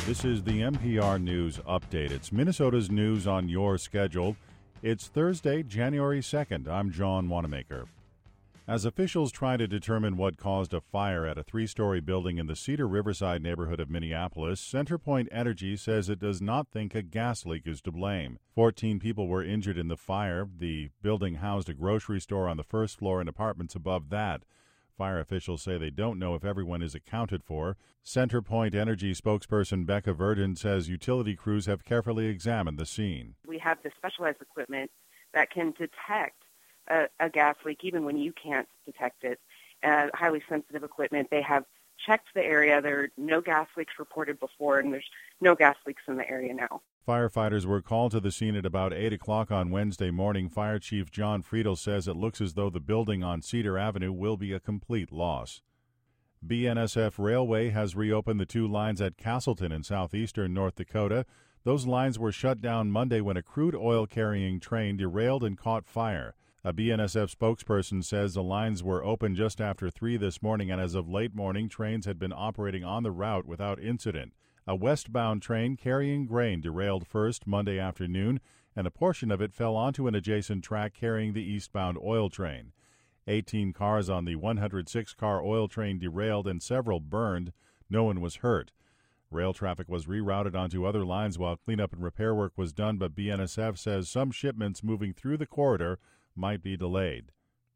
This is the NPR News Update. It's Minnesota's news on your schedule. It's Thursday, January 2nd. I'm John Wanamaker. As officials try to determine what caused a fire at a three-story building in the Cedar Riverside neighborhood of Minneapolis, CenterPoint Energy says it does not think a gas leak is to blame. 14 people were injured in the fire. The building housed a grocery store on the first floor and apartments above that. Fire officials say they don't know if everyone is accounted for. CenterPoint Energy spokesperson Becca Verdon says utility crews have carefully examined the scene. We have the specialized equipment that can detect a gas leak even when you can't detect it. Highly sensitive equipment. They have checked the area. There are no gas leaks reported before, and there's no gas leaks in the area now. Firefighters were called to the scene at about 8 o'clock on Wednesday morning. Fire Chief John Friedel says it looks as though the building on Cedar Avenue will be a complete loss. BNSF Railway has reopened the two lines at Castleton in southeastern North Dakota. Those lines were shut down Monday when a crude oil-carrying train derailed and caught fire. A BNSF spokesperson says the lines were open just after 3 this morning, and as of late morning, trains had been operating on the route without incident. A westbound train carrying grain derailed first Monday afternoon, and a portion of it fell onto an adjacent track carrying the eastbound oil train. 18 cars on the 106-car oil train derailed and several burned. No one was hurt. Rail traffic was rerouted onto other lines while cleanup and repair work was done, but BNSF says some shipments moving through the corridor might be delayed.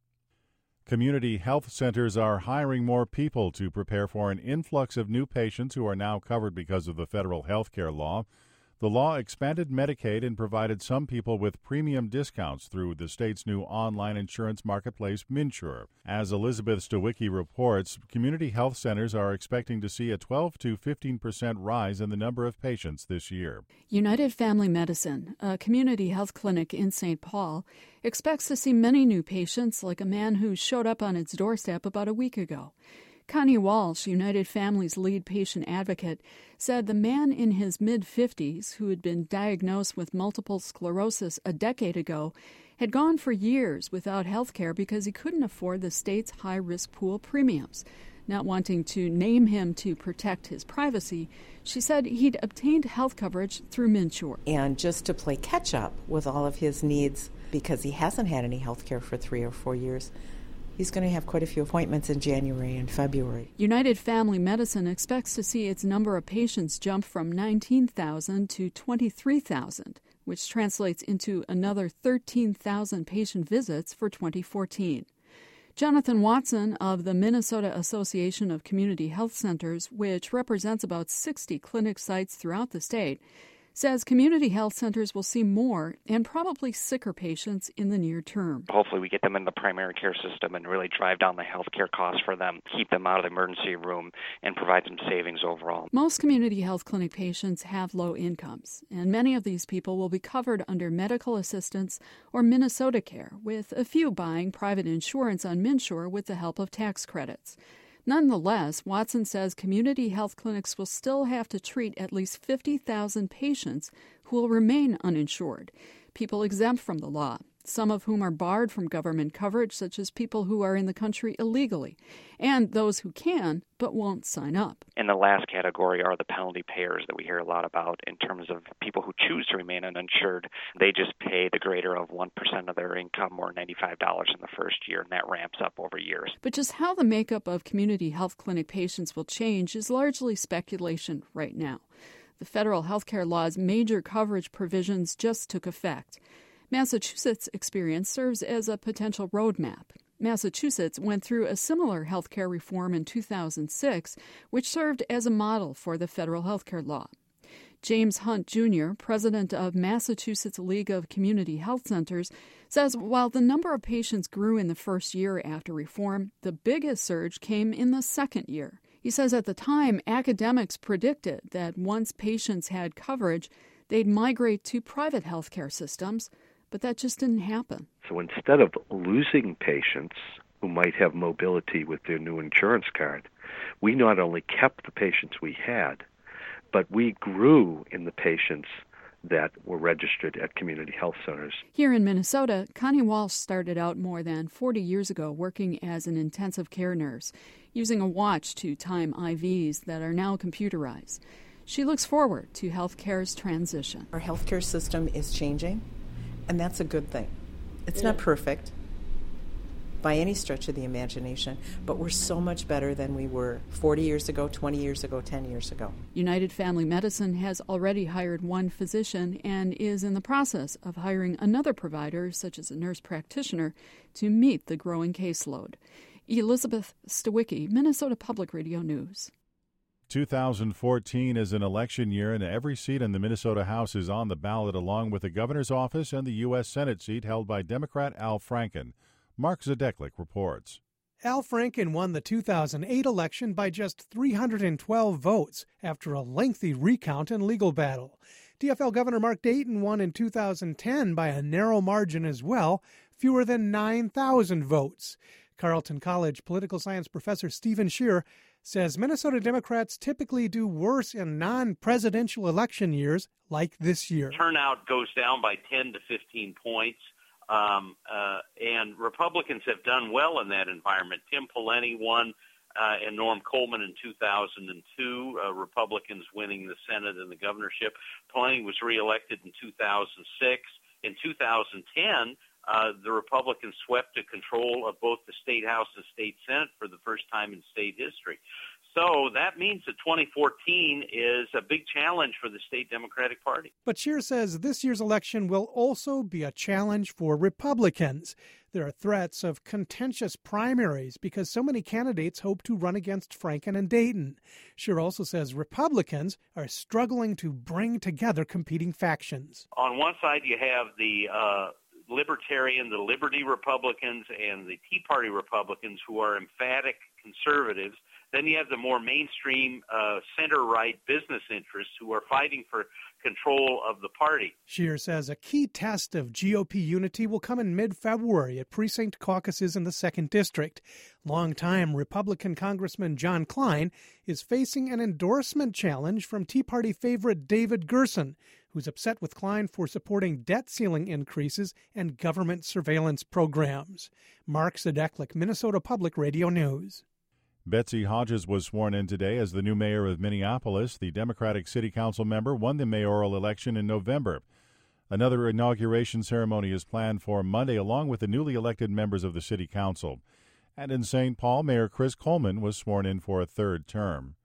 Community health centers are hiring more people to prepare for an influx of new patients who are now covered because of the federal health care law. The law expanded Medicaid and provided some people with premium discounts through the state's new online insurance marketplace, MNsure. As Elizabeth Stowicki reports, community health centers are expecting to see a 12 to 15% rise in the number of patients this year. United Family Medicine, a community health clinic in St. Paul, expects to see many new patients, like a man who showed up on its doorstep about a week ago. Connie Walsh, United Family's lead patient advocate, said the man in his mid-50s, who had been diagnosed with multiple sclerosis a decade ago, had gone for years without health care because he couldn't afford the state's high-risk pool premiums. Not wanting to name him to protect his privacy, she said he'd obtained health coverage through MNsure. And just to play catch-up with all of his needs, because he hasn't had any health care for 3 or 4 years, he's going to have quite a few appointments in January and February. United Family Medicine expects to see its number of patients jump from 19,000 to 23,000, which translates into another 13,000 patient visits for 2014. Jonathan Watson of the Minnesota Association of Community Health Centers, which represents about 60 clinic sites throughout the state, says community health centers will see more and probably sicker patients in the near term. Hopefully we get them in the primary care system and really drive down the health care costs for them, keep them out of the emergency room, and provide them savings overall. Most community health clinic patients have low incomes, and many of these people will be covered under medical assistance or Minnesota Care, with a few buying private insurance on MNsure with the help of tax credits. Nonetheless, Watson says community health clinics will still have to treat at least 50,000 patients who will remain uninsured, people exempt from the law, some of whom are barred from government coverage, such as people who are in the country illegally, and those who can but won't sign up. And the last category are the penalty payers that we hear a lot about in terms of people who choose to remain uninsured. They just pay the greater of 1% of their income, or $95 in the first year, and that ramps up over years. But just how the makeup of community health clinic patients will change is largely speculation right now. The federal health care law's major coverage provisions just took effect. Massachusetts' experience serves as a potential roadmap. Massachusetts went through a similar health care reform in 2006, which served as a model for the federal health care law. James Hunt, Jr., president of Massachusetts League of Community Health Centers, says while the number of patients grew in the first year after reform, the biggest surge came in the second year. He says at the time, academics predicted that once patients had coverage, they'd migrate to private health care systems, but that just didn't happen. So instead of losing patients who might have mobility with their new insurance card, we not only kept the patients we had, but we grew in the patients that were registered at community health centers. Here in Minnesota, Connie Walsh started out more than 40 years ago working as an intensive care nurse, using a watch to time IVs that are now computerized. She looks forward to healthcare's transition. Our healthcare system is changing, and that's a good thing. It's not perfect by any stretch of the imagination, but we're so much better than we were 40 years ago, 20 years ago, 10 years ago. United Family Medicine has already hired one physician and is in the process of hiring another provider, such as a nurse practitioner, to meet the growing caseload. Elizabeth Stawicki, Minnesota Public Radio News. 2014 is an election year, and every seat in the Minnesota House is on the ballot, along with the governor's office and the U.S. Senate seat held by Democrat Al Franken. Mark Zadeklik reports. Al Franken won the 2008 election by just 312 votes after a lengthy recount and legal battle. DFL Governor Mark Dayton won in 2010 by a narrow margin as well, fewer than 9,000 votes. Carleton College political science professor Stephen Scheer says Minnesota Democrats typically do worse in non-presidential election years like this year. Turnout goes down by 10 to 15 points. And Republicans have done well in that environment. Tim Pawlenty won and Norm Coleman in 2002, Republicans winning the Senate and the governorship. Pawlenty was reelected in 2006. In 2010, the Republicans swept to control of both the State House and State Senate for the first time in state history. So that means that 2014 is a big challenge for the state Democratic Party. But Scheer says this year's election will also be a challenge for Republicans. There are threats of contentious primaries because so many candidates hope to run against Franken and Dayton. Scheer also says Republicans are struggling to bring together competing factions. On one side, you have the Libertarian, the Liberty Republicans, and the Tea Party Republicans who are emphatic conservatives. Then you have the more mainstream center-right business interests who are fighting for control of the party. Scheer says a key test of GOP unity will come in mid-February at precinct caucuses in the 2nd District. Longtime Republican Congressman John Klein is facing an endorsement challenge from Tea Party favorite David Gerson, who's upset with Klein for supporting debt ceiling increases and government surveillance programs. Mark Zadeklik, Minnesota Public Radio News. Betsy Hodges was sworn in today as the new mayor of Minneapolis. The Democratic City Council member won the mayoral election in November. Another inauguration ceremony is planned for Monday, along with the newly elected members of the City Council. And in St. Paul, Mayor Chris Coleman was sworn in for a third term.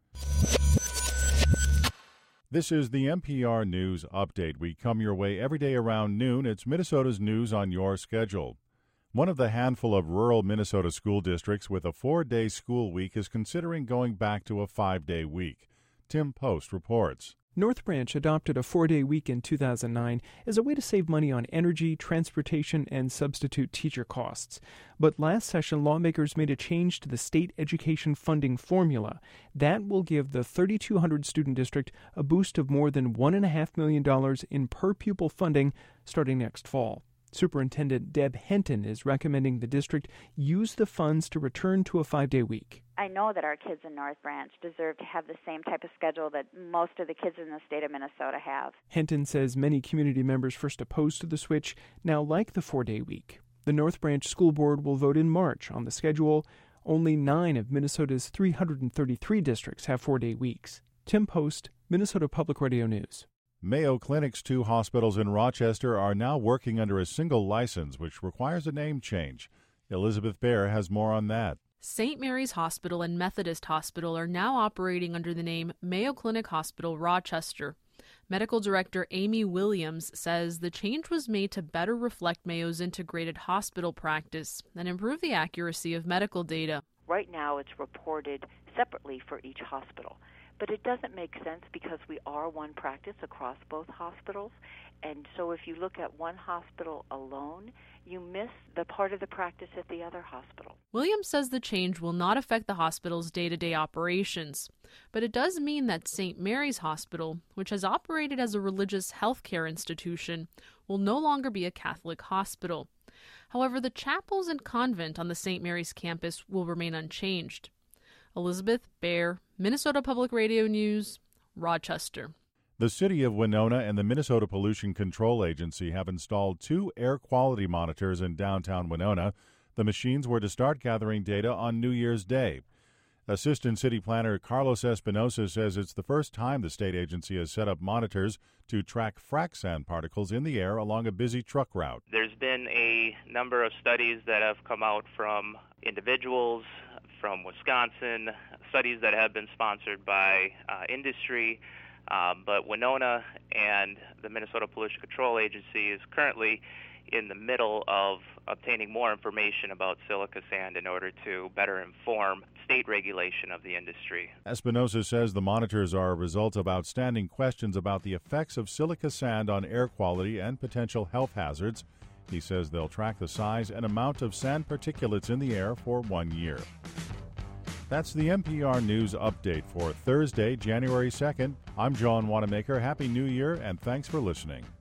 This is the NPR News Update. We come your way every day around noon. It's Minnesota's news on your schedule. One of the handful of rural Minnesota school districts with a 4-day school week is considering going back to a 5-day week. Tim Post reports. North Branch adopted a 4-day week in 2009 as a way to save money on energy, transportation, and substitute teacher costs. But last session, lawmakers made a change to the state education funding formula. That will give the 3,200-student district a boost of more than $1.5 million in per-pupil funding starting next fall. Superintendent Deb Henton is recommending the district use the funds to return to a 5-day week. I know that our kids in North Branch deserve to have the same type of schedule that most of the kids in the state of Minnesota have. Henton says many community members first opposed to the switch now like the 4-day week. The North Branch School Board will vote in March on the schedule. Only 9 of Minnesota's 333 districts have 4-day weeks. Tim Post, Minnesota Public Radio News. Mayo Clinic's 2 hospitals in Rochester are now working under a single license, which requires a name change. Elizabeth Baer has more on that. St. Mary's Hospital and Methodist Hospital are now operating under the name Mayo Clinic Hospital Rochester. Medical Director Amy Williams says the change was made to better reflect Mayo's integrated hospital practice and improve the accuracy of medical data. Right now it's reported separately for each hospital. But it doesn't make sense because we are one practice across both hospitals. And so if you look at one hospital alone, you miss the part of the practice at the other hospital. Williams says the change will not affect the hospital's day-to-day operations. But it does mean that St. Mary's Hospital, which has operated as a religious health care institution, will no longer be a Catholic hospital. However, the chapels and convent on the St. Mary's campus will remain unchanged. Elizabeth Baer, Minnesota Public Radio News, Rochester. The City of Winona and the Minnesota Pollution Control Agency have installed 2 air quality monitors in downtown Winona. The machines were to start gathering data on New Year's Day. Assistant City Planner Carlos Espinosa says it's the first time the state agency has set up monitors to track frac sand particles in the air along a busy truck route. There's been a number of studies that have come out from individuals from Wisconsin, studies that have been sponsored by industry, but Winona and the Minnesota Pollution Control Agency is currently in the middle of obtaining more information about silica sand in order to better inform state regulation of the industry. Espinosa says the monitors are a result of outstanding questions about the effects of silica sand on air quality and potential health hazards. He says they'll track the size and amount of sand particulates in the air for 1 year. That's the NPR News Update for Thursday, January 2nd. I'm John Wanamaker. Happy New Year, and thanks for listening.